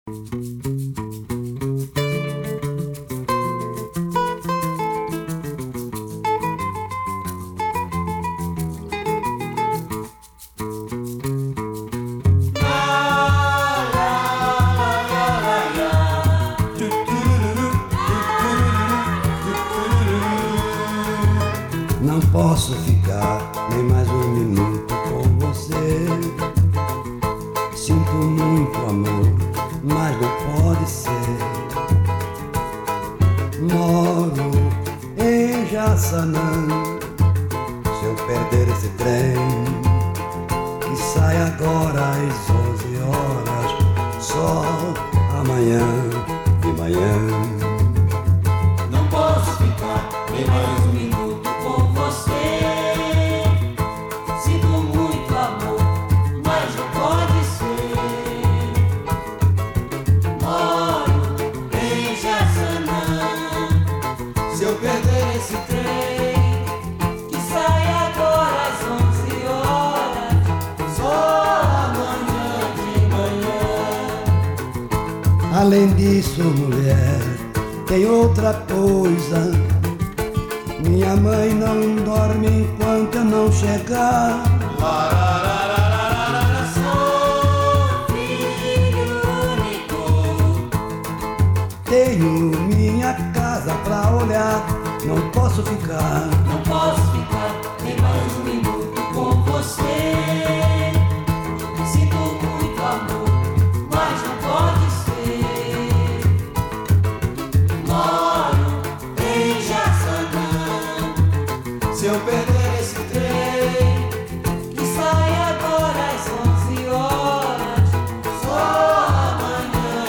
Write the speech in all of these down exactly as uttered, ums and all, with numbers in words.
Não posso ficar nem mais um minuto com você. Sinto muito amor, mas não pode ser. Moro em Jaçanã. Se eu perder esse trem que sai agora às onze horas, só amanhã de manhã. Não posso ficar nem mais um minuto com você. Sinto muito amor, mas não pode ser. Moro em Jaçanã. Se eu perder esse trem que sai agora às onze horas, só amanhã de manhã. Além disso, mulher, tem outra coisa. Minha mãe não dorme enquanto eu não chegar. Sou filho único. Tenho minha casa pra olhar. Não posso ficar. Não posso ficar nem mais um minuto com você. Sinto muito amor, mas não pode ser. Moro em Jaçanã. Se eu perder esse trem que sai agora às onze horas, só amanhã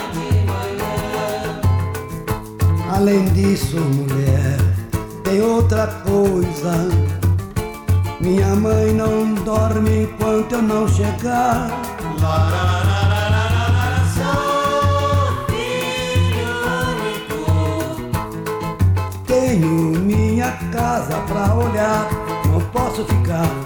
de manhã. Além disso, mulher, tem outra coisa. Minha mãe não dorme enquanto eu não chegar. Sou filho único. Tenho minha casa pra olhar. Não posso ficar.